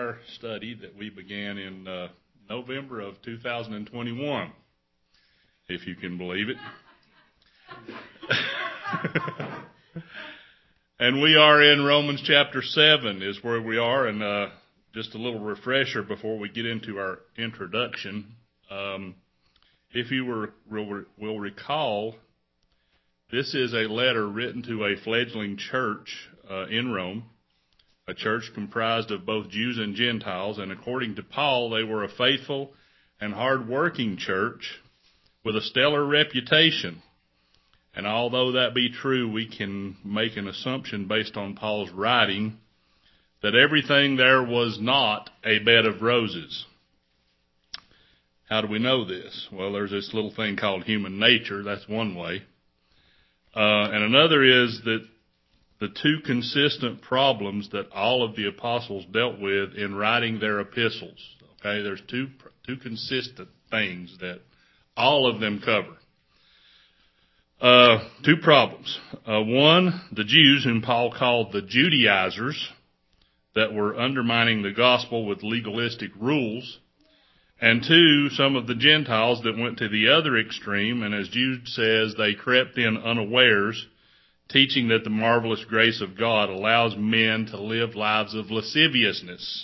our study that we began in November of 2021, if you can believe it. And we are in Romans chapter 7 is where we are, and just a little refresher before we get into our introduction. If you will recall, this is a letter written to a fledgling church in Rome, a church comprised of both Jews and Gentiles, and according to Paul, they were a faithful and hard-working church with a stellar reputation. And although that be true, we can make an assumption based on Paul's writing that everything there was not a bed of roses. How do we know this? Well, there's this little thing called human nature. That's one way. And another is that the two consistent problems that all of the apostles dealt with in writing their epistles. Okay, there's two consistent things that all of them cover. Two problems. One, the Jews, whom Paul called the Judaizers, that were undermining the gospel with legalistic rules. And two, some of the Gentiles that went to the other extreme, and as Jude says, they crept in unawares, teaching that the marvelous grace of God allows men to live lives of lasciviousness.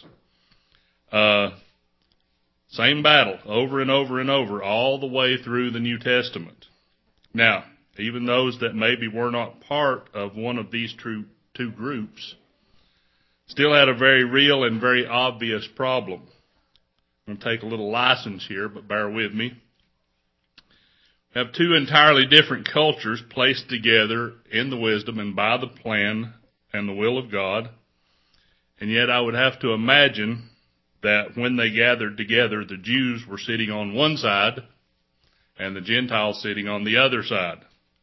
Same battle, over and over and over, all the way through the New Testament. Now, even those that maybe were not part of one of these two groups still had a very real and very obvious problem. I'm going to take a little license here, but bear with me. We have two entirely different cultures placed together in the wisdom and by the plan and the will of God. And yet I would have to imagine that when they gathered together, the Jews were sitting on one side and the Gentiles sitting on the other side.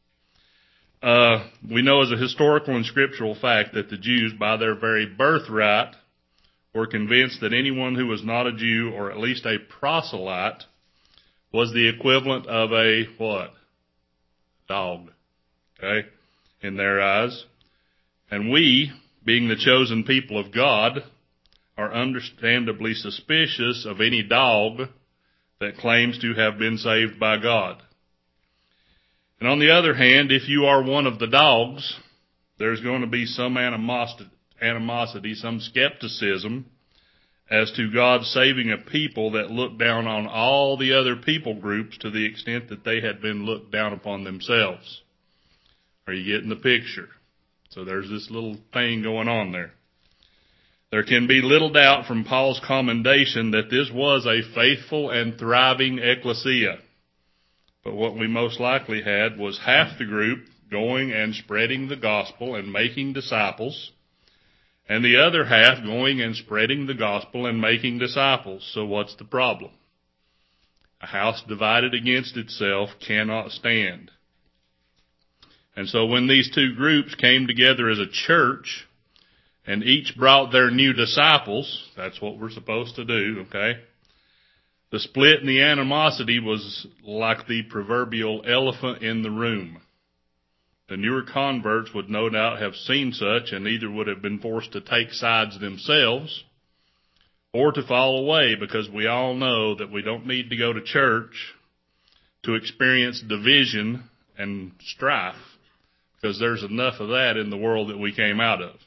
We know as a historical and scriptural fact that the Jews, by their very birthright, were convinced that anyone who was not a Jew, or at least a proselyte, was the equivalent of a what? Dog. Okay? In their eyes. And we, being the chosen people of God, are understandably suspicious of any dog that claims to have been saved by God. And on the other hand, if you are one of the dogs, there's going to be some animosity, some skepticism as to God saving a people that look down on all the other people groups to the extent that they had been looked down upon themselves. Are you getting the picture? So there's this little thing going on there. There can be little doubt from Paul's commendation that this was a faithful and thriving ecclesia. But what we most likely had was half the group going and spreading the gospel and making disciples, and the other half going and spreading the gospel and making disciples. So what's the problem? A house divided against itself cannot stand. And so when these two groups came together as a church, and each brought their new disciples, that's what we're supposed to do, okay? The split and the animosity was like the proverbial elephant in the room. The newer converts would no doubt have seen such and either would have been forced to take sides themselves or to fall away, because we all know that we don't need to go to church to experience division and strife, because there's enough of that in the world that we came out of.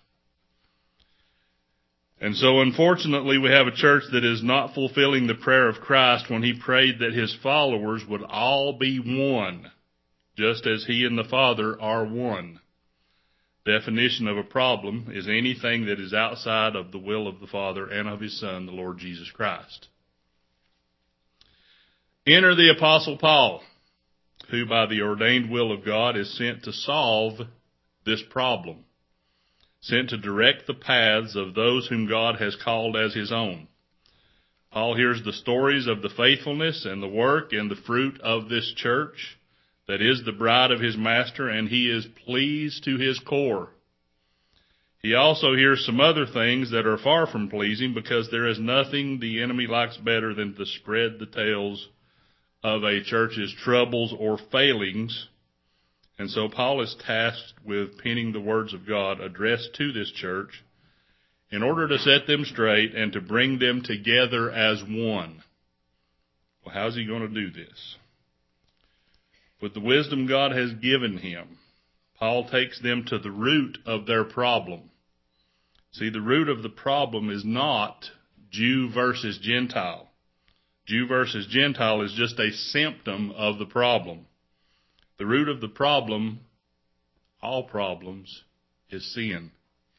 And so unfortunately we have a church that is not fulfilling the prayer of Christ when he prayed that his followers would all be one, just as he and the Father are one. Definition of a problem is anything that is outside of the will of the Father and of his Son, the Lord Jesus Christ. Enter the Apostle Paul, who by the ordained will of God is sent to solve this problem. Sent to direct the paths of those whom God has called as his own. Paul hears the stories of the faithfulness and the work and the fruit of this church that is the bride of his master, and he is pleased to his core. He also hears some other things that are far from pleasing, because there is nothing the enemy likes better than to spread the tales of a church's troubles or failings. And so Paul is tasked with penning the words of God addressed to this church in order to set them straight and to bring them together as one. Well, how's he going to do this? With the wisdom God has given him, Paul takes them to the root of their problem. See, the root of the problem is not Jew versus Gentile. Jew versus Gentile is just a symptom of the problem. The root of the problem, all problems, is sin.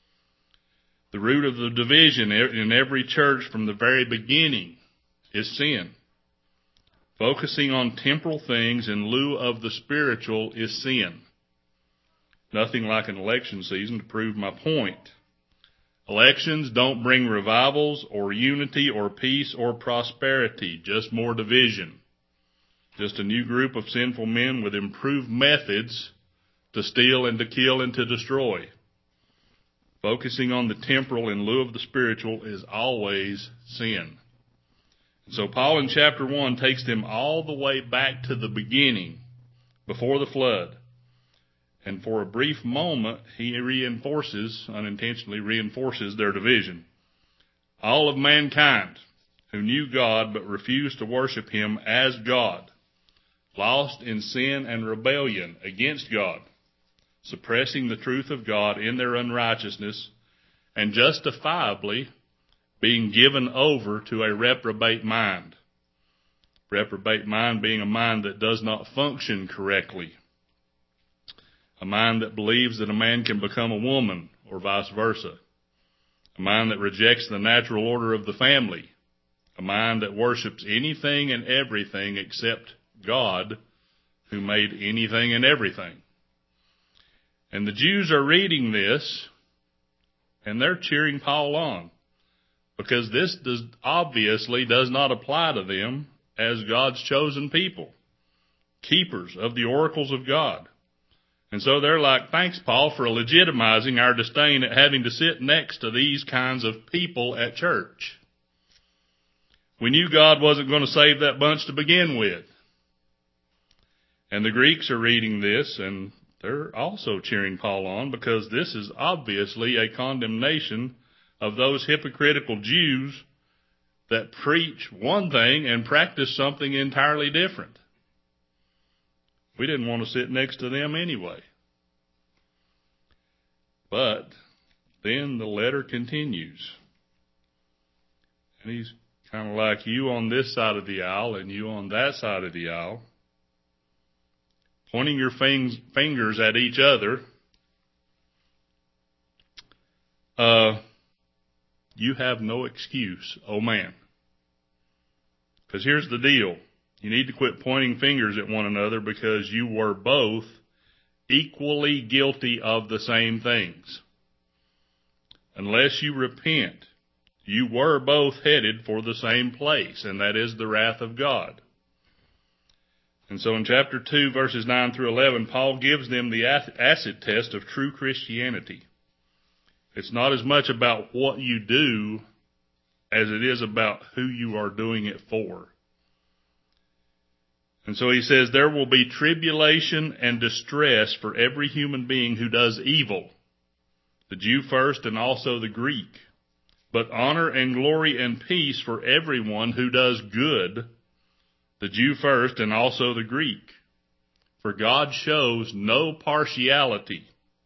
The root of the division in every church from the very beginning is sin. Focusing on temporal things in lieu of the spiritual is sin. Nothing like an election season to prove my point. Elections don't bring revivals or unity or peace or prosperity, just more division. Just a new group of sinful men with improved methods to steal and to kill and to destroy. Focusing on the temporal in lieu of the spiritual is always sin. So Paul in chapter 1 takes them all the way back to the beginning, before the flood. And for a brief moment, he unintentionally reinforces their division. All of mankind who knew God but refused to worship him as God, lost in sin and rebellion against God, suppressing the truth of God in their unrighteousness, and justifiably being given over to a reprobate mind. Reprobate mind being a mind that does not function correctly. A mind that believes that a man can become a woman, or vice versa. A mind that rejects the natural order of the family. A mind that worships anything and everything except God, who made anything and everything. And the Jews are reading this, and they're cheering Paul on, because this obviously does not apply to them as God's chosen people, keepers of the oracles of God. And so they're like, thanks, Paul, for legitimizing our disdain at having to sit next to these kinds of people at church. We knew God wasn't going to save that bunch to begin with. And the Greeks are reading this, and they're also cheering Paul on, because this is obviously a condemnation of those hypocritical Jews that preach one thing and practice something entirely different. We didn't want to sit next to them anyway. But then the letter continues. And he's kind of like you on this side of the aisle and you on that side of the aisle, pointing your fingers at each other. You have no excuse, oh man. Because here's the deal. You need to quit pointing fingers at one another, because you were both equally guilty of the same things. Unless you repent, you were both headed for the same place, and that is the wrath of God. And so in chapter 2, verses 9 through 11, Paul gives them the acid test of true Christianity. It's not as much about what you do as it is about who you are doing it for. And so he says, there will be tribulation and distress for every human being who does evil, the Jew first and also the Greek, but honor and glory and peace for everyone who does good, the Jew first and also the Greek. For God shows no partiality.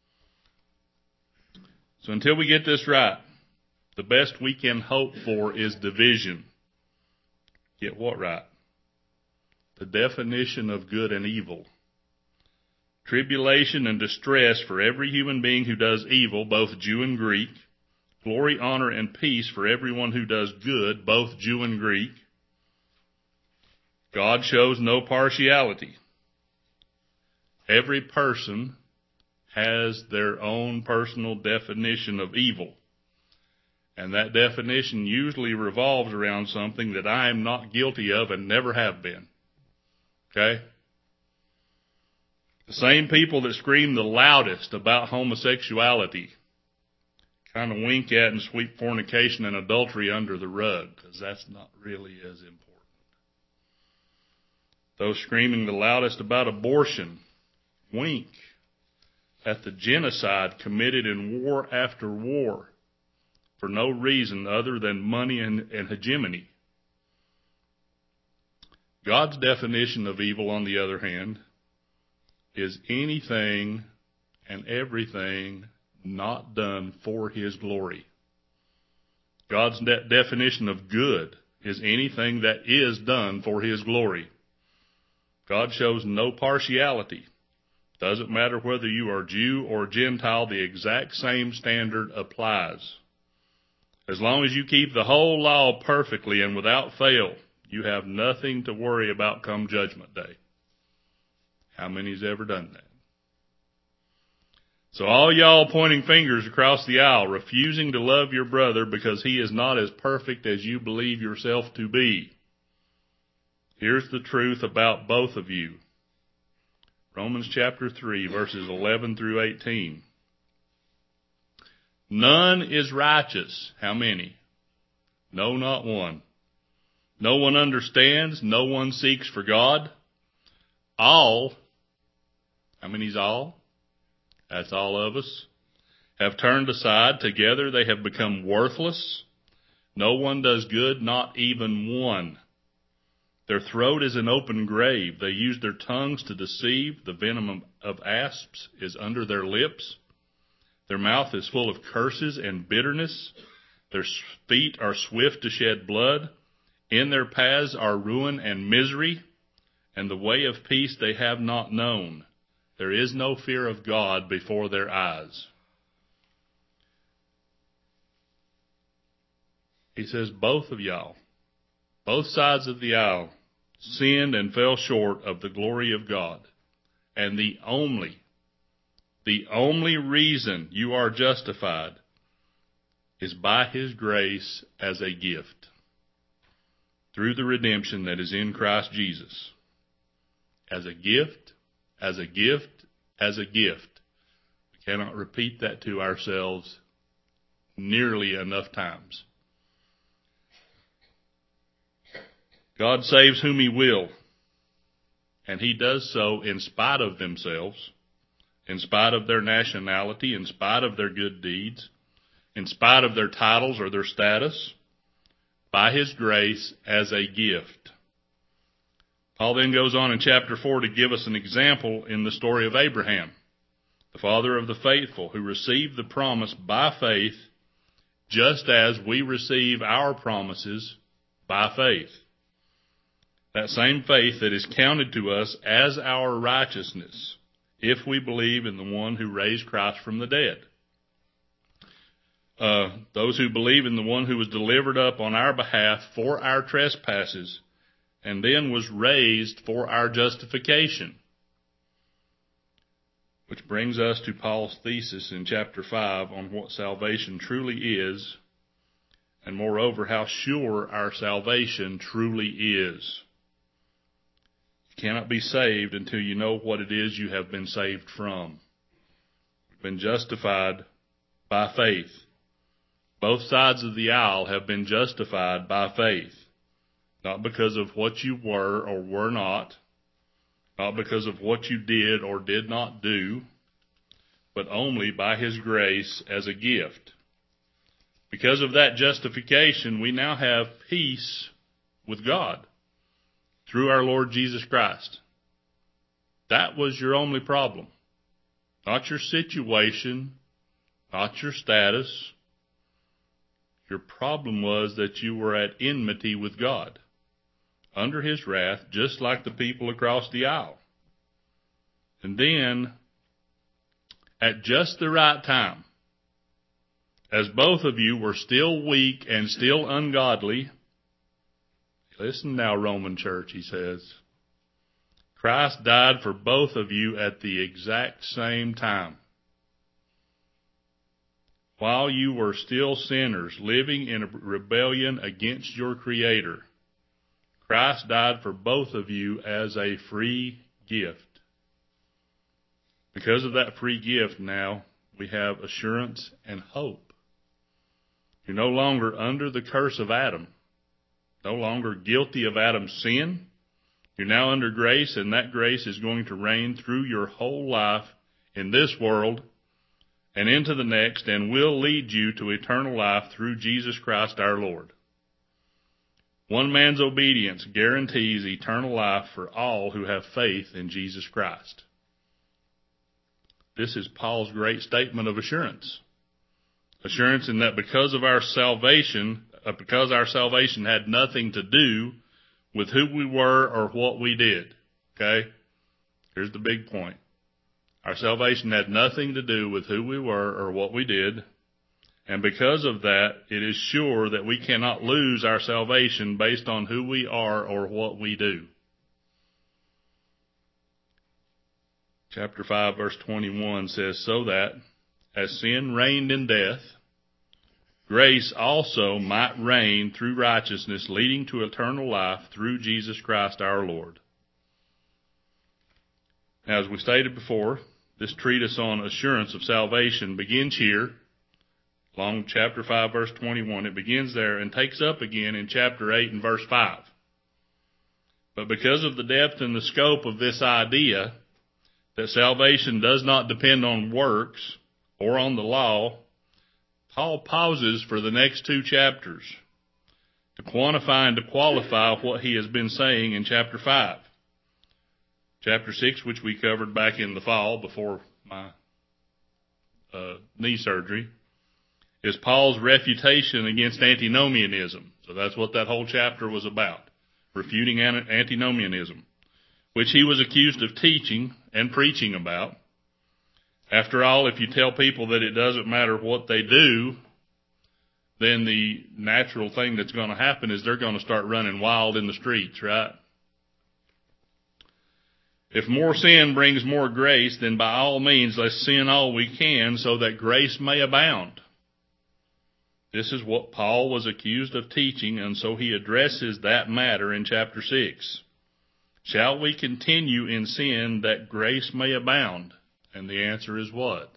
So until we get this right, the best we can hope for is division. Get what right? The definition of good and evil. Tribulation and distress for every human being who does evil, both Jew and Greek. Glory, honor, and peace for everyone who does good, both Jew and Greek. God shows no partiality. Every person has their own personal definition of evil. And that definition usually revolves around something that I am not guilty of and never have been. Okay? The same people that scream the loudest about homosexuality kind of wink at and sweep fornication and adultery under the rug, because that's not really as important. Those screaming the loudest about abortion wink at the genocide committed in war after war for no reason other than money and hegemony. God's definition of evil, on the other hand, is anything and everything not done for His glory. God's definition of good is anything that is done for His glory. God shows no partiality. Doesn't matter whether you are Jew or Gentile, the exact same standard applies. As long as you keep the whole law perfectly and without fail, you have nothing to worry about come Judgment Day. How many's ever done that? So all y'all pointing fingers across the aisle, refusing to love your brother because he is not as perfect as you believe yourself to be. Here's the truth about both of you. Romans chapter 3, verses 11 through 18. None is righteous. How many? No, not one. No one understands. No one seeks for God. All, how many's all? That's all of us. Have turned aside. Together they have become worthless. No one does good, not even one. Their throat is an open grave. They use their tongues to deceive. The venom of asps is under their lips. Their mouth is full of curses and bitterness. Their feet are swift to shed blood. In their paths are ruin and misery, and the way of peace they have not known. There is no fear of God before their eyes. He says both of y'all, both sides of the aisle, sinned and fell short of the glory of God. And the only reason you are justified is by His grace as a gift, through the redemption that is in Christ Jesus. As a gift, as a gift, as a gift. We cannot repeat that to ourselves nearly enough times. God saves whom He will, and He does so in spite of themselves, in spite of their nationality, in spite of their good deeds, in spite of their titles or their status, by His grace as a gift. Paul then goes on in chapter 4 to give us an example in the story of Abraham, the father of the faithful, who received the promise by faith, just as we receive our promises by faith. That same faith that is counted to us as our righteousness, if we believe in the one who raised Christ from the dead. Those who believe in the one who was delivered up on our behalf for our trespasses and then was raised for our justification. Which brings us to Paul's thesis in chapter 5 on what salvation truly is, and moreover, how sure our salvation truly is. You cannot be saved until you know what it is you have been saved from. You've been justified by faith. Both sides of the aisle have been justified by faith, not because of what you were or were not because of what you did or did not do, but only by His grace as a gift. Because of that justification, we now have peace with God through our Lord Jesus Christ. That was your only problem. Not your situation, not your status. Your problem was that you were at enmity with God, under His wrath, just like the people across the aisle. And then, at just the right time, as both of you were still weak and still ungodly, listen now, Roman church, he says, Christ died for both of you at the exact same time. While you were still sinners, living in a rebellion against your Creator, Christ died for both of you as a free gift. Because of that free gift now, we have assurance and hope. You're no longer under the curse of Adam, no longer guilty of Adam's sin. You're now under grace, and that grace is going to reign through your whole life in this world and into the next, and will lead you to eternal life through Jesus Christ our Lord. One man's obedience guarantees eternal life for all who have faith in Jesus Christ. This is Paul's great statement of assurance. Assurance in that because our salvation had nothing to do with who we were or what we did. Okay? Here's the big point. Our salvation had nothing to do with who we were or what we did. And because of that, it is sure that we cannot lose our salvation based on who we are or what we do. Chapter 5, verse 21 says, so that, as sin reigned in death, grace also might reign through righteousness, leading to eternal life through Jesus Christ our Lord. Now, as we stated before, this treatise on assurance of salvation begins here, along chapter 5, verse 21. It begins there and takes up again in chapter 8 and verse 5. But because of the depth and the scope of this idea, that salvation does not depend on works or on the law, Paul pauses for the next 2 chapters to quantify and to qualify what he has been saying in chapter 5. Chapter 6, which we covered back in the fall before my knee surgery, is Paul's refutation against antinomianism. So that's what that whole chapter was about, refuting antinomianism, which he was accused of teaching and preaching about. After all, if you tell people that it doesn't matter what they do, then the natural thing that's going to happen is they're going to start running wild in the streets, right? If more sin brings more grace, then by all means let's sin all we can so that grace may abound. This is what Paul was accused of teaching, and so he addresses that matter in chapter 6. Shall we continue in sin that grace may abound? And the answer is what?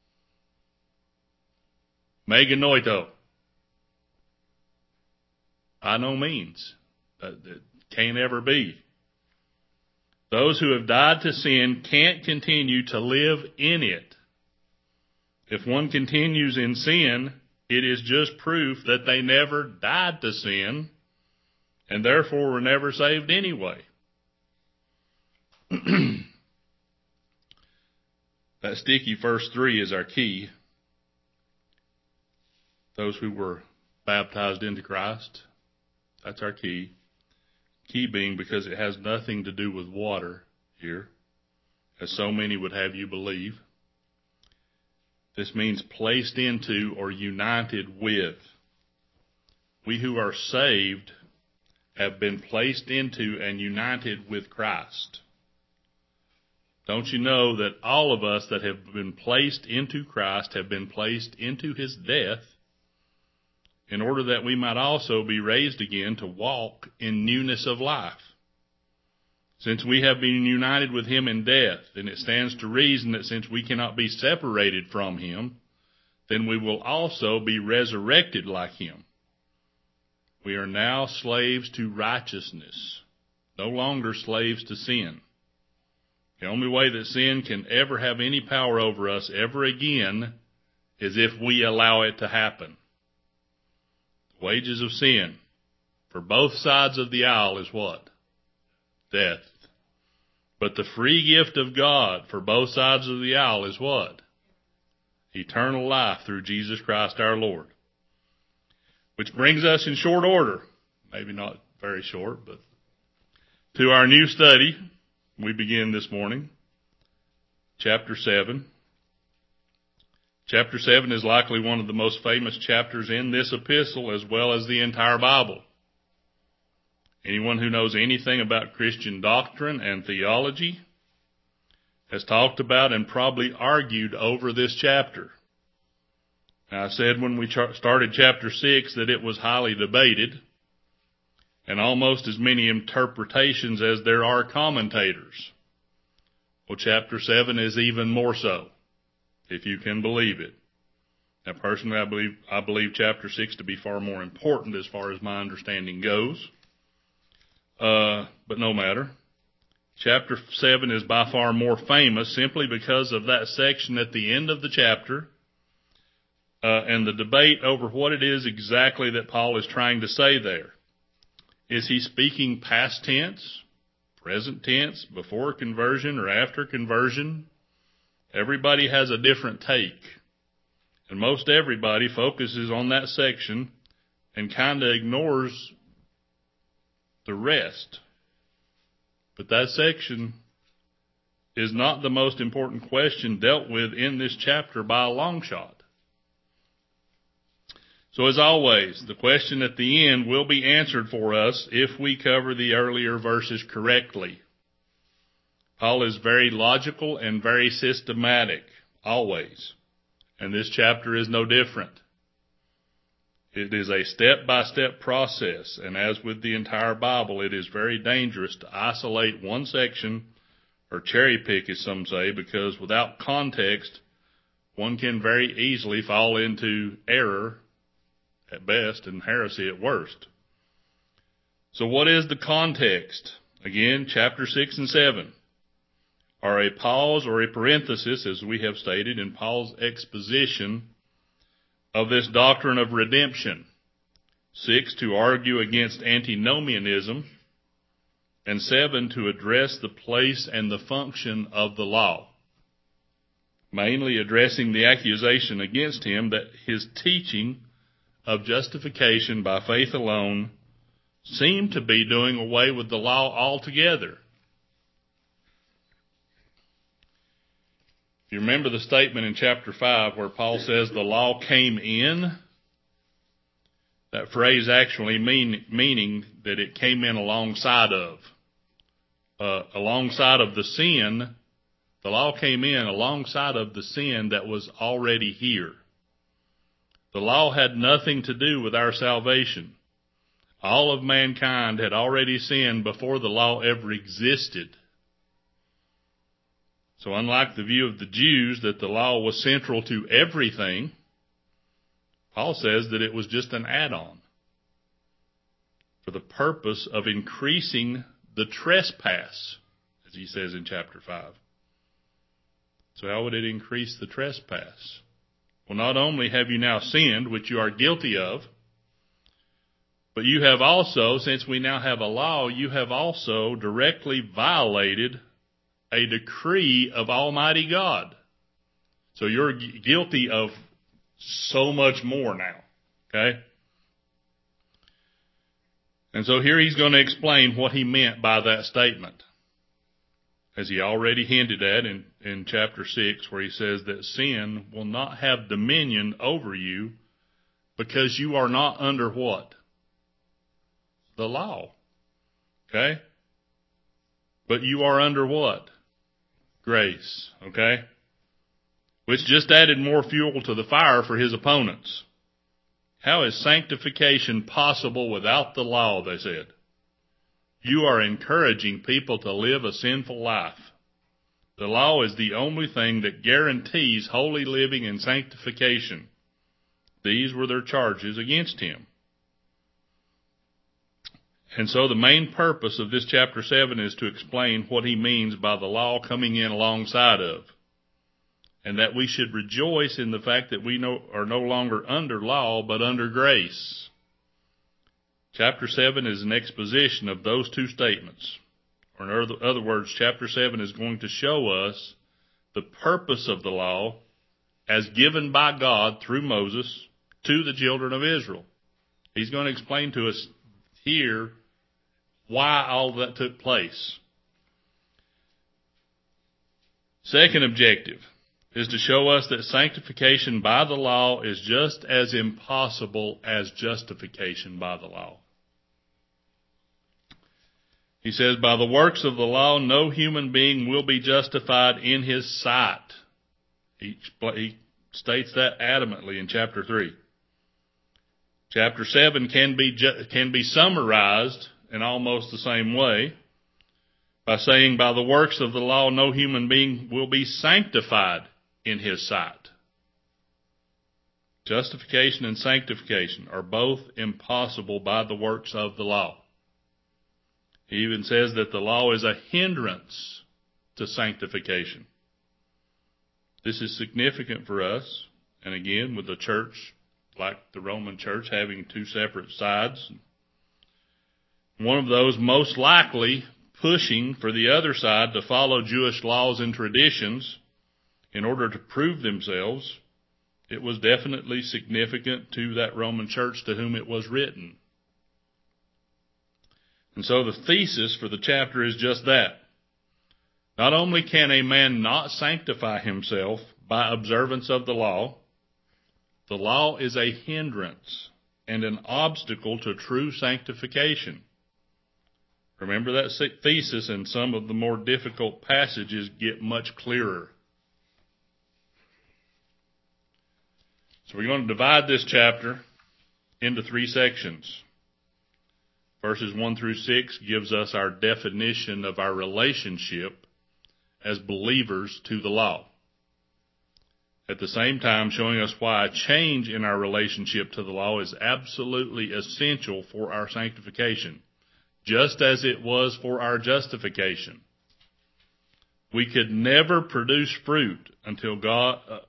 Meganoito. By no means. That can't ever be. Those who have died to sin can't continue to live in it. If one continues in sin, it is just proof that they never died to sin and therefore were never saved anyway. That sticky verse 3 is our key. Those who were baptized into Christ, that's our key. Key being because it has nothing to do with water here, as so many would have you believe. This means placed into or united with. We who are saved have been placed into and united with Christ. Don't you know that all of us that have been placed into Christ have been placed into His death in order that we might also be raised again to walk in newness of life? Since we have been united with Him in death, then it stands to reason that since we cannot be separated from Him, then we will also be resurrected like Him. We are now slaves to righteousness, no longer slaves to sin. The only way that sin can ever have any power over us ever again is if we allow it to happen. The wages of sin for both sides of the aisle is what? Death. But the free gift of God for both sides of the aisle is what? Eternal life through Jesus Christ our Lord. Which brings us in short order, maybe not very short, but to our new study. We begin this morning, chapter 7. Chapter 7 is likely one of the most famous chapters in this epistle as well as the entire Bible. Anyone who knows anything about Christian doctrine and theology has talked about and probably argued over this chapter. Now, I said when we started chapter 6 that it was highly debated, and almost as many interpretations as there are commentators. Well, chapter 7 is even more so, if you can believe it. Now, personally, I believe chapter 6 to be far more important as far as my understanding goes. But no matter. Chapter 7 is by far more famous simply because of that section at the end of the chapter and the debate over what it is exactly that Paul is trying to say there. Is he speaking past tense, present tense, before conversion or after conversion? Everybody has a different take. And most everybody focuses on that section and kind of ignores the rest. But that section is not the most important question dealt with in this chapter by a long shot. So as always, the question at the end will be answered for us if we cover the earlier verses correctly. Paul is very logical and very systematic, always. And this chapter is no different. It is a step-by-step process, and as with the entire Bible, it is very dangerous to isolate one section, or cherry pick, as some say, because without context, one can very easily fall into error at best and heresy at worst. So what is the context? Again, chapter 6 and 7 are a pause or a parenthesis, as we have stated, in Paul's exposition of this doctrine of redemption. 6, to argue against antinomianism, and 7, to address the place and the function of the law, mainly addressing the accusation against him that his teaching of justification by faith alone seemed to be doing away with the law altogether. If you remember the statement in chapter 5 where Paul says the law came in, that phrase actually meaning that it came in alongside of. Alongside of the sin, the law came in alongside of the sin that was already here. The law had nothing to do with our salvation. All of mankind had already sinned before the law ever existed. So unlike the view of the Jews that the law was central to everything, Paul says that it was just an add-on for the purpose of increasing the trespass, as he says in chapter 5. So how would it increase the trespass? Well, not only have you now sinned, which you are guilty of, but you have also, since we now have a law, you have also directly violated a decree of Almighty God. So you're guilty of so much more now. Okay? And so here he's going to explain what he meant by that statement, as he already hinted at in chapter 6, where he says that sin will not have dominion over you because you are not under what? The law. Okay? But you are under what? Grace. Okay? Which just added more fuel to the fire for his opponents. How is sanctification possible without the law, they said. You are encouraging people to live a sinful life. The law is the only thing that guarantees holy living and sanctification. These were their charges against him. And so the main purpose of this chapter 7 is to explain what he means by the law coming in alongside of. And that we should rejoice in the fact that we are no longer under law, but under grace. Chapter 7 is an exposition of those two statements. Or in other words, chapter 7 is going to show us the purpose of the law as given by God through Moses to the children of Israel. He's going to explain to us here why all that took place. Second objective is to show us that sanctification by the law is just as impossible as justification by the law. He says, by the works of the law, no human being will be justified in his sight. He states that adamantly in chapter 3. Chapter 7 can be summarized in almost the same way by saying, by the works of the law, no human being will be sanctified in his sight. Justification and sanctification are both impossible by the works of the law. He even says that the law is a hindrance to sanctification. This is significant for us, And again, with the church, like the Roman church, having two separate sides, one of those most likely pushing for the other side to follow Jewish laws and traditions in order to prove themselves, it was definitely significant to that Roman church to whom it was written. And so the thesis for the chapter is just that. Not only can a man not sanctify himself by observance of the law is a hindrance and an obstacle to true sanctification. Remember that thesis, and some of the more difficult passages get much clearer. So we're going to divide this chapter into 3 sections. Verses 1 through 6 gives us our definition of our relationship as believers to the law. At the same time, showing us why a change in our relationship to the law is absolutely essential for our sanctification, just as it was for our justification. We could never produce fruit unto God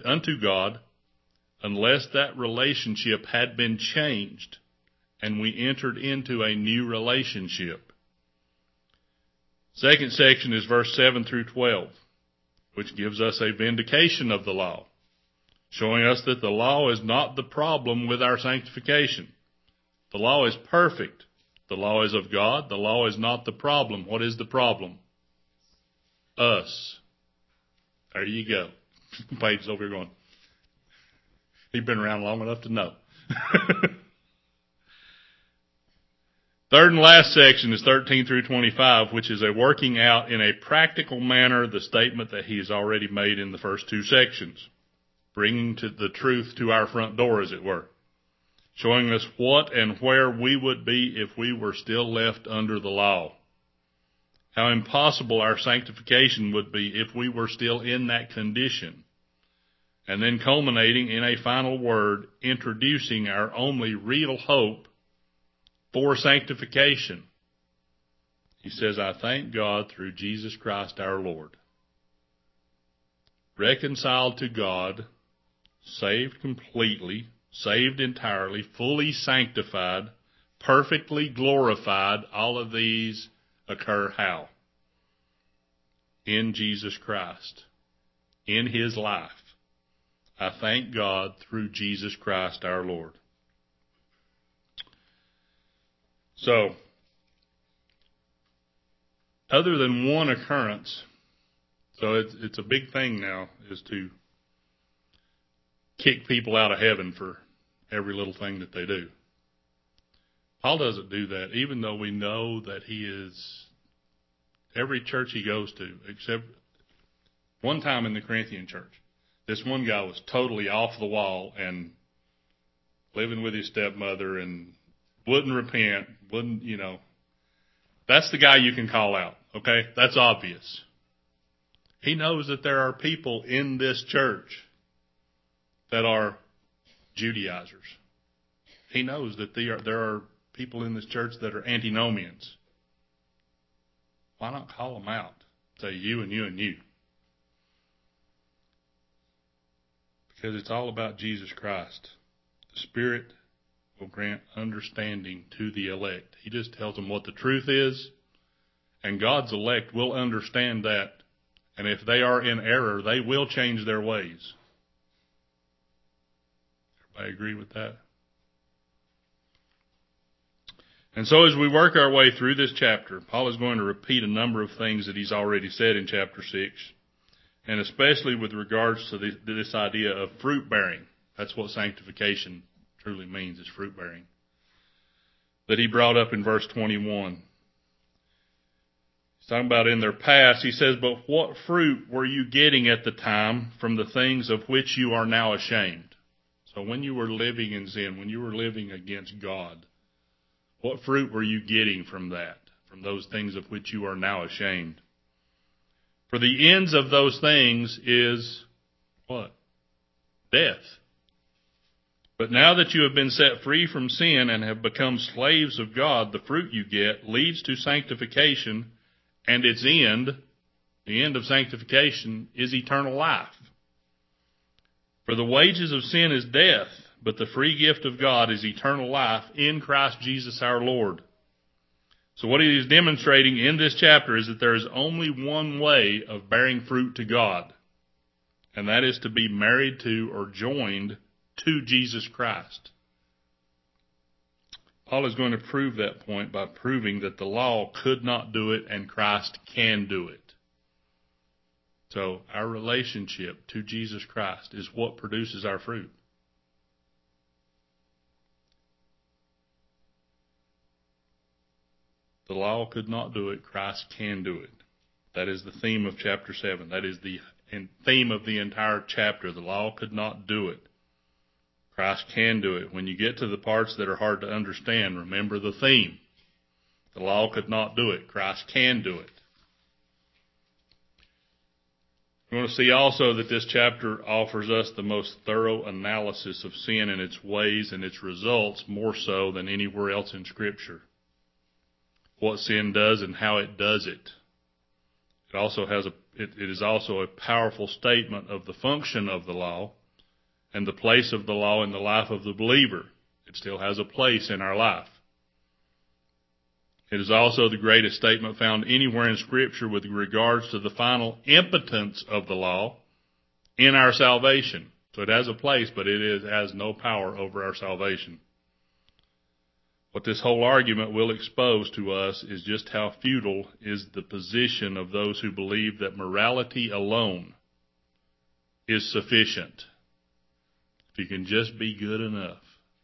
unless that relationship had been changed and we entered into a new relationship. Second section is verse 7 through 12, which gives us a vindication of the law, showing us that the law is not the problem with our sanctification. The law is perfect. The law is of God. The law is not the problem. What is the problem? Us. There you go. Paige over here going, he's been around long enough to know. Third and last section is 13 through 25, which is a working out in a practical manner the statement that he has already made in the first 2 sections, bringing to the truth to our front door, as it were, showing us what and where we would be if we were still left under the law, how impossible our sanctification would be if we were still in that condition, and then culminating in a final word, introducing our only real hope for sanctification. He says, I thank God through Jesus Christ our Lord. Reconciled to God, saved completely, saved entirely, fully sanctified, perfectly glorified. All of these occur how? In Jesus Christ, in His life. I thank God through Jesus Christ our Lord. So, other than one occurrence, so it's a big thing now, is to kick people out of heaven for every little thing that they do. Paul doesn't do that, even though we know that he is, every church he goes to, except one time in the Corinthian church, this one guy was totally off the wall and living with his stepmother and wouldn't repent, that's the guy you can call out, okay? That's obvious. He knows that there are people in this church that are Judaizers. He knows that there are people in this church that are antinomians. Why not call them out? Say you and you and you. Because it's all about Jesus Christ. The Spirit will grant understanding to the elect. He just tells them what the truth is, and God's elect will understand that. And if they are in error, they will change their ways. Everybody agree with that? And so as we work our way through this chapter, Paul is going to repeat a number of things that he's already said in chapter 6, and especially with regards to this idea of fruit bearing. That's what sanctification truly means, is fruit bearing, that he brought up in verse 21. He's talking about in their past. He says, but what fruit were you getting at the time from the things of which you are now ashamed? So when you were living in sin, when you were living against God, what fruit were you getting from that, from those things of which you are now ashamed? For the ends of those things is what? Death. But now that you have been set free from sin and have become slaves of God, the fruit you get leads to sanctification, and its end, the end of sanctification, is eternal life. For the wages of sin is death, but the free gift of God is eternal life in Christ Jesus our Lord. So what he is demonstrating in this chapter is that there is only one way of bearing fruit to God, and that is to be married to or joined to Jesus Christ. Paul is going to prove that point by proving that the law could not do it and Christ can do it. So our relationship to Jesus Christ is what produces our fruit. The law could not do it, Christ can do it. That is the theme of chapter 7. That is the theme of the entire chapter. The law could not do it. Christ can do it. When you get to the parts that are hard to understand, remember the theme. The law could not do it. Christ can do it. We're going to see also that this chapter offers us the most thorough analysis of sin and its ways and its results, more so than anywhere else in Scripture. What sin does and how it does it. It is also a powerful statement of the function of the law and the place of the law in the life of the believer. It still has a place in our life. It is also the greatest statement found anywhere in Scripture with regards to the final impotence of the law in our salvation. So it has a place, but it has no power over our salvation. What this whole argument will expose to us is just how futile is the position of those who believe that morality alone is sufficient. If you can just be good enough.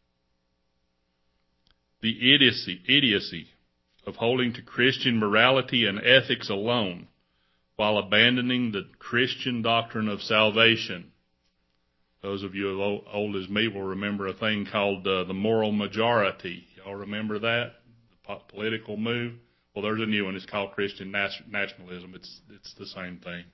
The idiocy of holding to Christian morality and ethics alone while abandoning the Christian doctrine of salvation. Those of you as old as me will remember a thing called the moral majority. Y'all remember that? The political move? Well, there's a new one. It's called Christian nationalism. It's the same thing.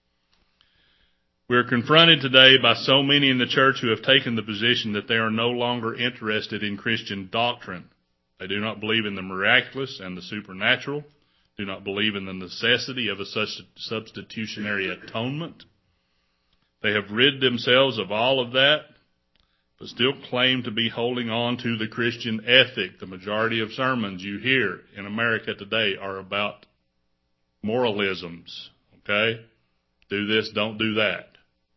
We're confronted today by so many in the church who have taken the position that they are no longer interested in Christian doctrine. They do not believe in the miraculous and the supernatural, do not believe in the necessity of a substitutionary atonement. They have rid themselves of all of that, but still claim to be holding on to the Christian ethic. The majority of sermons you hear in America today are about moralisms, okay? Do this, don't do that.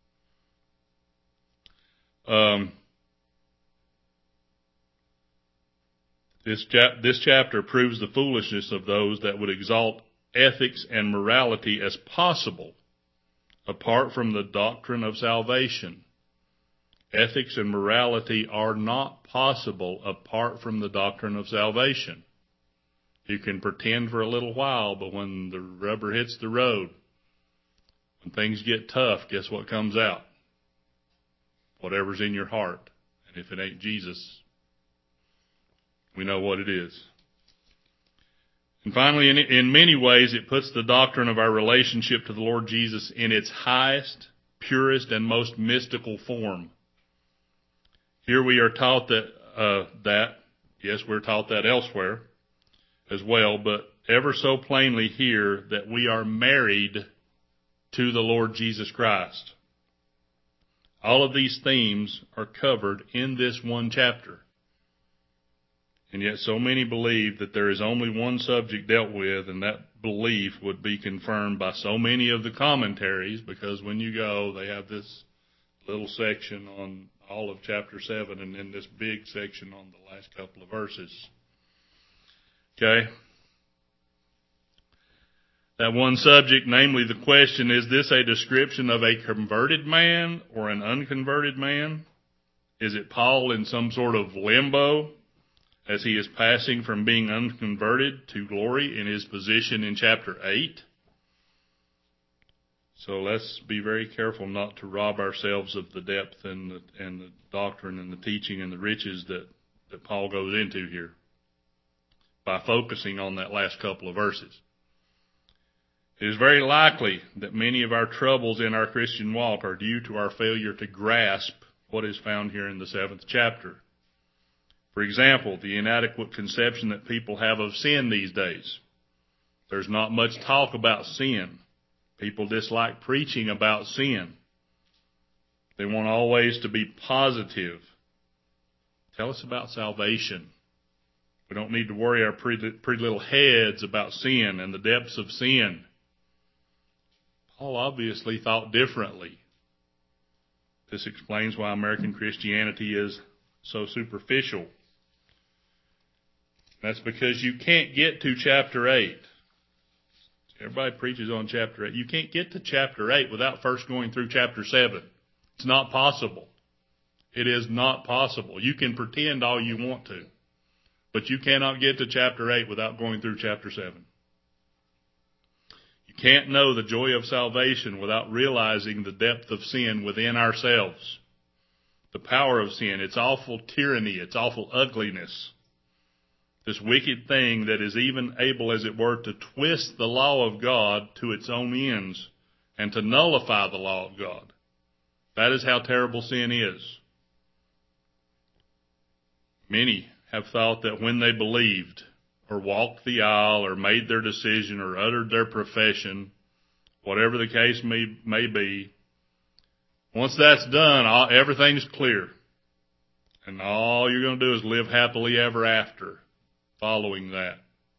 This chapter proves the foolishness of those that would exalt ethics and morality as possible apart from the doctrine of salvation. Ethics and morality are not possible apart from the doctrine of salvation. You can pretend for a little while, but when the rubber hits the road, when things get tough, guess what comes out? Whatever's in your heart. And if it ain't Jesus, we know what it is. And finally, in many ways, it puts the doctrine of our relationship to the Lord Jesus in its highest, purest, and most mystical form. Here we are taught yes, we're taught that elsewhere as well, but ever so plainly here that we are married to the Lord Jesus Christ. All of these themes are covered in this one chapter. And yet so many believe that there is only one subject dealt with, and that belief would be confirmed by so many of the commentaries, because when you go, they have this little section on all of chapter 7 and then this big section on the last couple of verses. Okay? That one subject, namely the question, is this a description of a converted man or an unconverted man? Is it Paul in some sort of limbo as he is passing from being unconverted to glory in his position in chapter 8? So let's be very careful not to rob ourselves of the depth and the doctrine and the teaching and the riches that Paul goes into here by focusing on that last couple of verses. It is very likely that many of our troubles in our Christian walk are due to our failure to grasp what is found here in the 7th chapter. For example, the inadequate conception that people have of sin these days. There's not much talk about sin. People dislike preaching about sin. They want always to be positive. Tell us about salvation. We don't need to worry our pretty little heads about sin and the depths of sin. Paul obviously thought differently. This explains why American Christianity is so superficial. That's because you can't get to chapter 8. Everybody preaches on chapter 8. You can't get to chapter 8 without first going through chapter 7. It's not possible. It is not possible. You can pretend all you want to, but you cannot get to chapter 8 without going through chapter 7. You can't know the joy of salvation without realizing the depth of sin within ourselves, the power of sin, its awful tyranny, its awful ugliness, this wicked thing that is even able, as it were, to twist the law of God to its own ends and to nullify the law of God. That is how terrible sin is. Many have thought that when they believed or walked the aisle or made their decision or uttered their profession, whatever the case may be, once that's done, everything's clear. And all you're going to do is live happily ever after following that.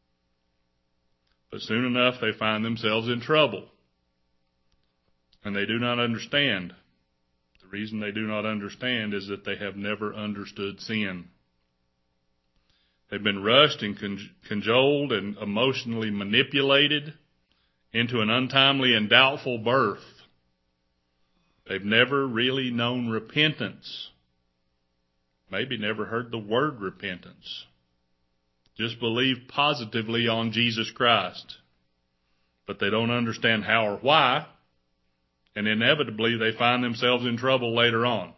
But soon enough, they find themselves in trouble. And they do not understand. The reason they do not understand is that they have never understood sin. They've been rushed and cajoled and emotionally manipulated into an untimely and doubtful birth. They've never really known repentance. Maybe never heard the word repentance. Just believe positively on Jesus Christ. But they don't understand how or why, and inevitably they find themselves in trouble later on.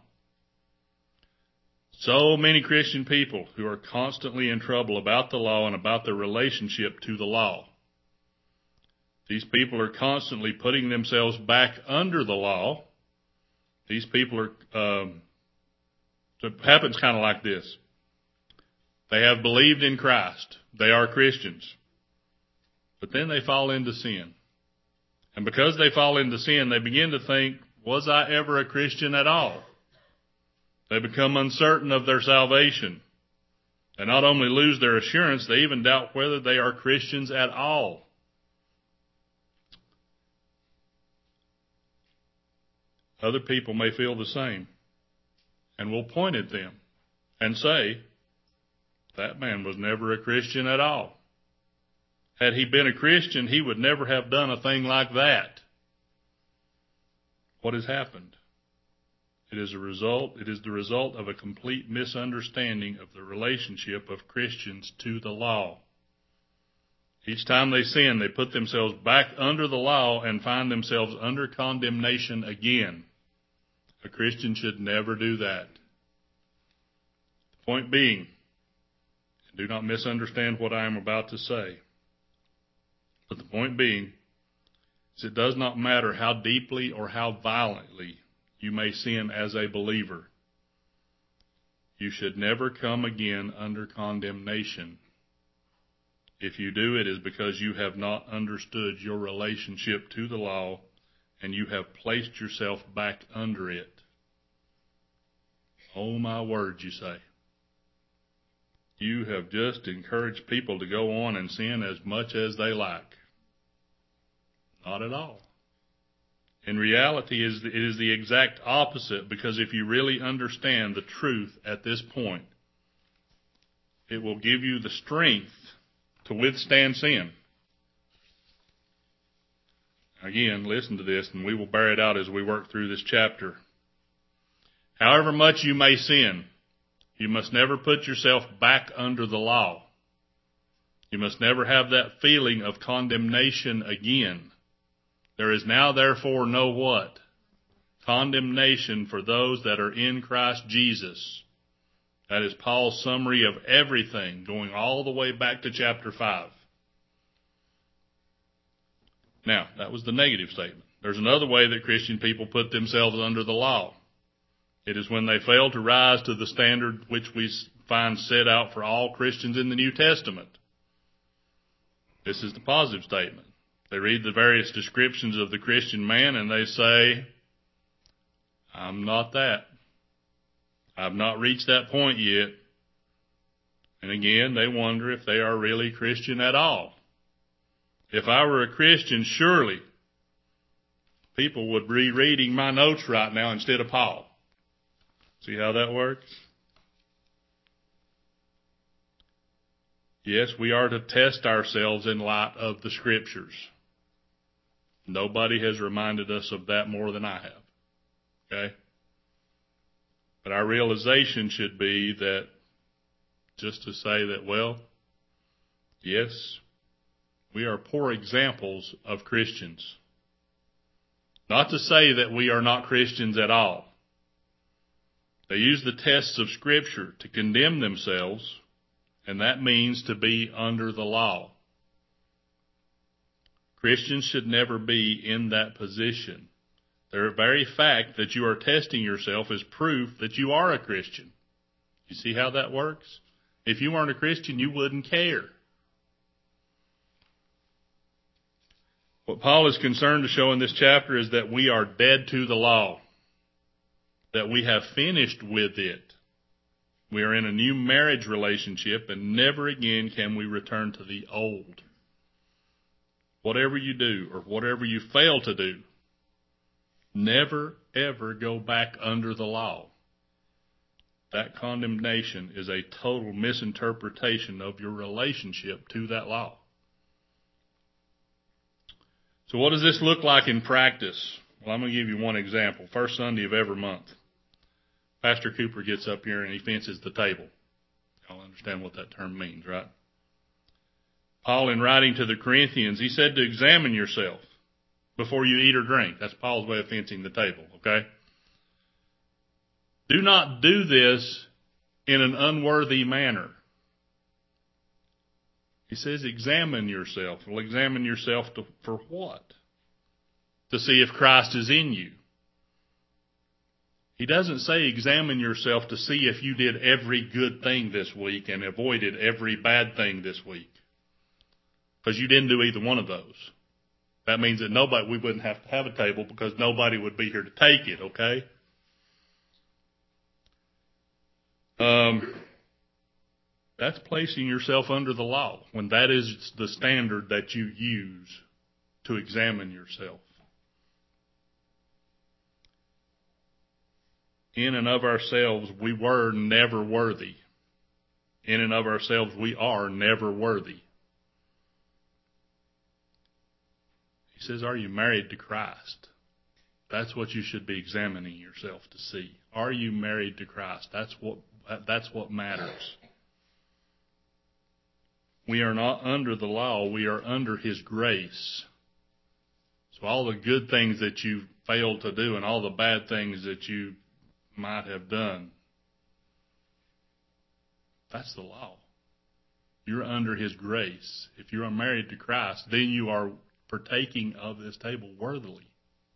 So many Christian people who are constantly in trouble about the law and about their relationship to the law. These people are constantly putting themselves back under the law. These people are, it happens kind of like this. They have believed in Christ. They are Christians. But then they fall into sin. And because they fall into sin, they begin to think, was I ever a Christian at all? They become uncertain of their salvation. They not only lose their assurance, they even doubt whether they are Christians at all. Other people may feel the same and will point at them and say, that man was never a Christian at all. Had he been a Christian, he would never have done a thing like that. What has happened? It is the result of a complete misunderstanding of the relationship of Christians to the law. Each time they sin, they put themselves back under the law and find themselves under condemnation again. A Christian should never do that. The point being, do not misunderstand what I am about to say. But the point being is it does not matter how deeply or how violently you may sin as a believer. You should never come again under condemnation. If you do, it is because you have not understood your relationship to the law and you have placed yourself back under it. Oh, my word, you say. You have just encouraged people to go on and sin as much as they like. Not at all. In reality, it is the exact opposite, because if you really understand the truth at this point, it will give you the strength to withstand sin. Again, listen to this, and we will bear it out as we work through this chapter. However much you may sin, you must never put yourself back under the law. You must never have that feeling of condemnation again. There is now therefore no what? Condemnation for those that are in Christ Jesus. That is Paul's summary of everything, going all the way back to chapter 5. Now, that was the negative statement. There's another way that Christian people put themselves under the law. It is when they fail to rise to the standard which we find set out for all Christians in the New Testament. This is the positive statement. They read the various descriptions of the Christian man and they say, I'm not that. I've not reached that point yet. And again, they wonder if they are really Christian at all. If I were a Christian, surely people would be reading my notes right now instead of Paul. See how that works? Yes, we are to test ourselves in light of the Scriptures. Nobody has reminded us of that more than I have. Okay? But our realization should be that just to say that, well, yes, we are poor examples of Christians. Not to say that we are not Christians at all. They use the tests of Scripture to condemn themselves, and that means to be under the law. Christians should never be in that position. The very fact that you are testing yourself is proof that you are a Christian. You see how that works? If you weren't a Christian, you wouldn't care. What Paul is concerned to show in this chapter is that we are dead to the law, that we have finished with it. We are in a new marriage relationship, and never again can we return to the old. Whatever you do or whatever you fail to do, never, ever go back under the law. That condemnation is a total misinterpretation of your relationship to that law. So what does this look like in practice? Well, I'm going to give you one example. First Sunday of every month, Pastor Cooper gets up here and he fences the table. Y'all understand what that term means, right? Paul, in writing to the Corinthians, he said to examine yourself before you eat or drink. That's Paul's way of fencing the table, okay? Do not do this in an unworthy manner. He says examine yourself. Well, examine yourself for what? To see if Christ is in you. He doesn't say examine yourself to see if you did every good thing this week and avoided every bad thing this week. Because you didn't do either one of those. That means that we wouldn't have to have a table because nobody would be here to take it, okay? That's placing yourself under the law when that is the standard that you use to examine yourself. In and of ourselves, we were never worthy. In and of ourselves, we are never worthy. He says, are you married to Christ? That's what you should be examining yourself to see. Are you married to Christ? That's what matters. We are not under the law. We are under His grace. So all the good things that you failed to do and all the bad things that you might have done, that's the law. You're under His grace. If you are married to Christ, then you are partaking of this table worthily.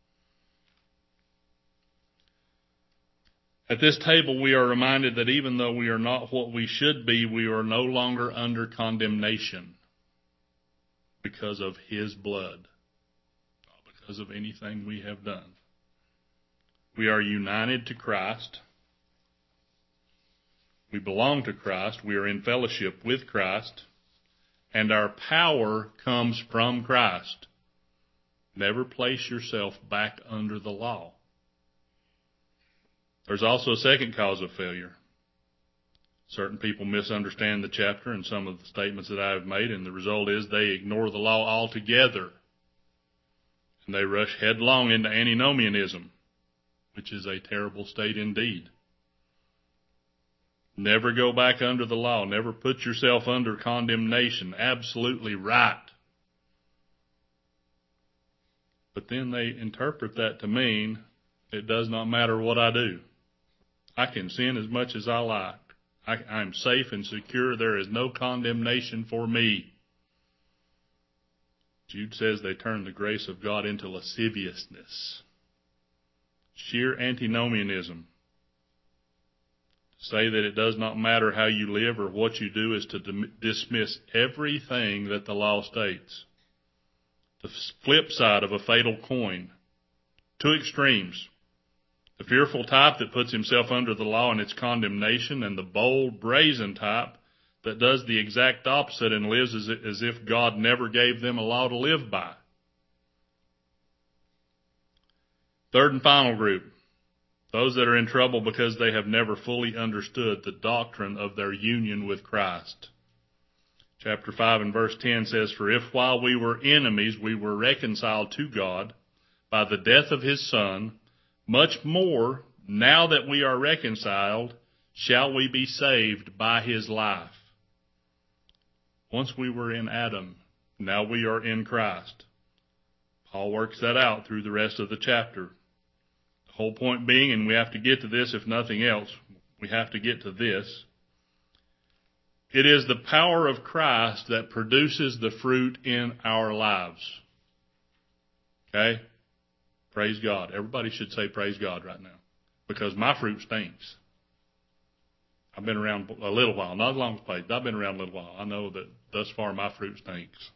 At this table, we are reminded that even though we are not what we should be, we are no longer under condemnation because of His blood, not because of anything we have done. We are united to Christ. We belong to Christ. We are in fellowship with Christ. And our power comes from Christ. Never place yourself back under the law. There's also a second cause of failure. Certain people misunderstand the chapter and some of the statements that I have made, and the result is they ignore the law altogether. And they rush headlong into antinomianism, which is a terrible state indeed. Never go back under the law. Never put yourself under condemnation. Absolutely right. But then they interpret that to mean it does not matter what I do. I can sin as much as I like. I'm safe and secure. There is no condemnation for me. Jude says they turn the grace of God into lasciviousness. Sheer antinomianism. To say that it does not matter how you live or what you do is to dismiss everything that the law states. The flip side of a fatal coin. Two extremes. The fearful type that puts himself under the law and its condemnation, and the bold, brazen type that does the exact opposite and lives as if God never gave them a law to live by. Third and final group, those that are in trouble because they have never fully understood the doctrine of their union with Christ. Chapter 5 and verse 10 says, "For if while we were enemies we were reconciled to God by the death of his Son, much more, now that we are reconciled, shall we be saved by his life." Once we were in Adam, now we are in Christ. Paul works that out through the rest of the chapter. The whole point being, and we have to get to this if nothing else, we have to get to this. It is the power of Christ that produces the fruit in our lives. Okay? Praise God. Everybody should say praise God right now, because my fruit stinks. I've been around a little while, not as long as Paige. I've been around a little while. I know that thus far my fruit stinks.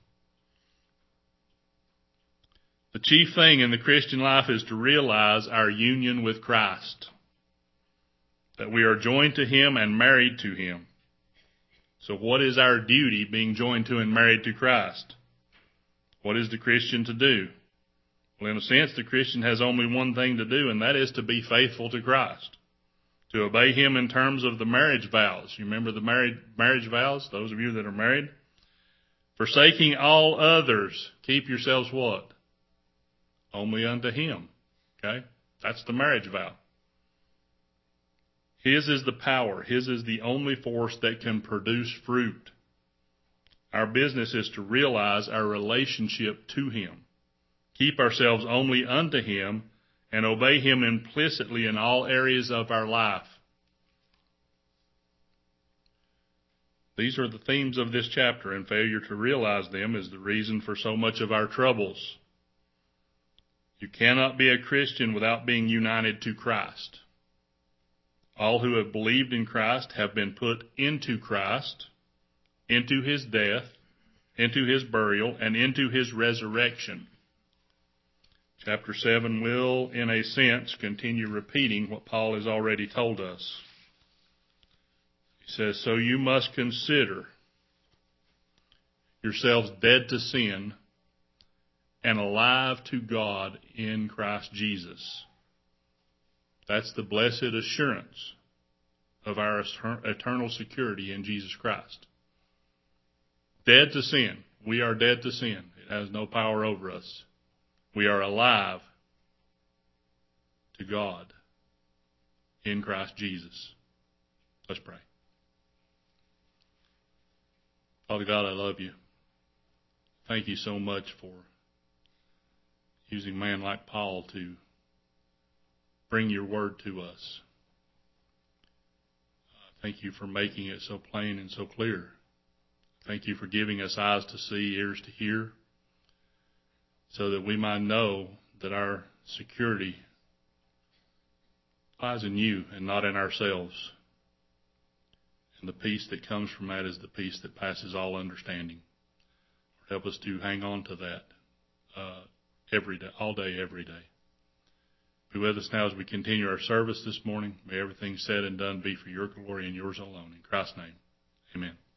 The chief thing in the Christian life is to realize our union with Christ, that we are joined to him and married to him. So what is our duty being joined to and married to Christ? What is the Christian to do? Well, in a sense, the Christian has only one thing to do, and that is to be faithful to Christ, to obey him in terms of the marriage vows. You remember the marriage vows, those of you that are married? Forsaking all others, keep yourselves what? Only unto him. Okay? That's the marriage vow. His is the power. His is the only force that can produce fruit. Our business is to realize our relationship to him, keep ourselves only unto him, and obey him implicitly in all areas of our life. These are the themes of this chapter, and failure to realize them is the reason for so much of our troubles. You cannot be a Christian without being united to Christ. All who have believed in Christ have been put into Christ, into his death, into his burial, and into his resurrection. Chapter 7 will, in a sense, continue repeating what Paul has already told us. He says, "So you must consider yourselves dead to sin and alive to God in Christ Jesus." That's the blessed assurance of our eternal security in Jesus Christ. Dead to sin. We are dead to sin. It has no power over us. We are alive to God in Christ Jesus. Let's pray. Father God, I love you. Thank you so much for using a man like Paul to bring your word to us. Thank you for making it so plain and so clear. Thank you for giving us eyes to see, ears to hear, so that we might know that our security lies in you and not in ourselves. And the peace that comes from that is the peace that passes all understanding. Help us to hang on to that every day, all day, every day. Be with us now as we continue our service this morning. May everything said and done be for your glory and yours alone. In Christ's name, amen.